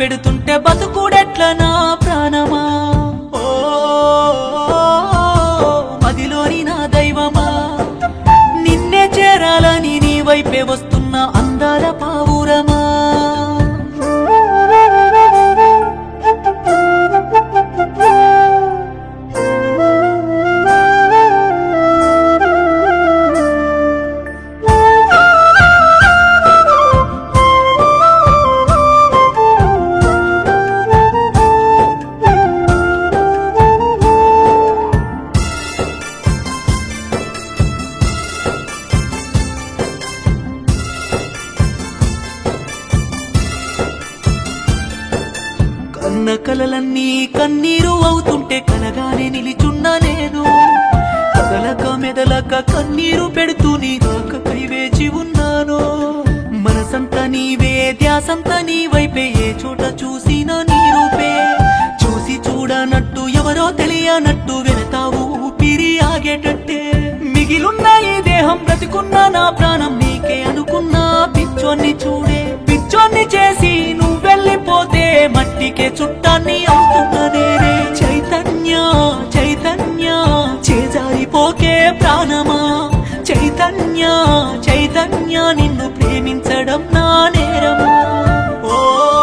పెడుతుంటే బతుకుడెట్ల నా ప్రాణమా ఓ మదిలోని నా దైవమా నిన్నే చేరాలని నీ వైపే వస్తున్న అందాల పావురమా కన్న కలలన్నీ కన్నీరు అవుతుంటే కలగానే నిలిచున్నా నేను కదలక మెదలక కన్నీరు పెడుతూ నీ రాకకై వేచి ఉన్నాను మనసంతా నీవే ధ్యాసంతా నీ వైపే ఏ చోట చూసినా నీ రూపే చూసి చూడనట్టు ఎవరో తెలియనట్టు వెళతావు ఊపిరి ఆగేటట్టే మిగిలున్న ఈ దేహం బ్రతికున్న నా ప్రాణం నీకే అనుకున్నా పిచ్చోన్ని చూడే పిచ్చోన్ని చేసి నువ్వు వెళ్ళిపోతే మట్టికే చుట్టాన్ని అవుతున్నా నేనే చైతన్య చైతన్య చేజారిపోకే ప్రాణమా చైతన్య చైతన్య నిన్ను ప్రేమించడం నా నేరమా ఓ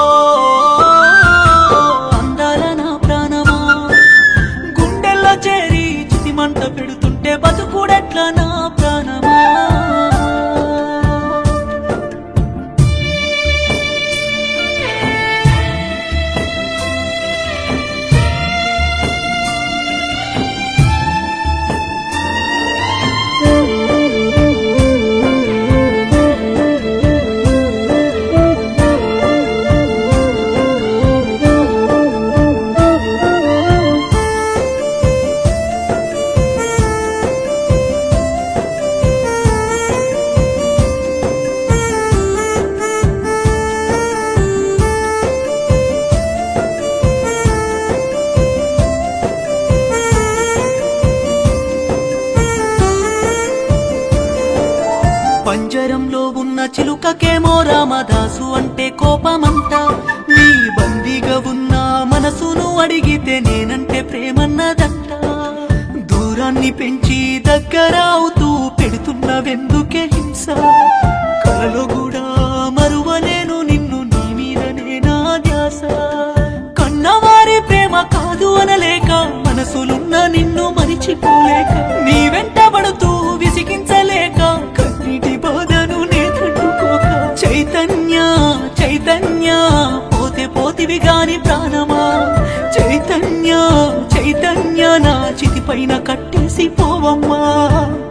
అందాల నా ప్రాణమా గుండెల్లో చేరి చితిమంట పెడుతుంటే బతుకుడెట్ల నా ప్రాణమా పంజరంలో ఉన్న చిలుకకేమో రామదాసు అంటే కోపమంట నీ బందీగా ఉన్న మనసును అడిగితే నేనంటే ప్రేమన్నదంట దూరాన్ని పెంచి దగ్గర అవుతూ పెడుతున్నవెందుకే హింస కలలో కూడా మరువలేను నిన్ను నీ మీదనే నా ధ్యాస కన్నవారి ప్రేమ కాదు అనలేక మనసులున్న నిన్ను మరిచిపోలేక నీ వెంటబడుతూ విసిగించలేక కన్నీటి బాధను నే తట్టుకోక చైతన్య చైతన్య పోతే పోతివి గాని ప్రాణమా చైతన్య చైతన్య నా చితిపైన కట్టేసి పోవమ్మా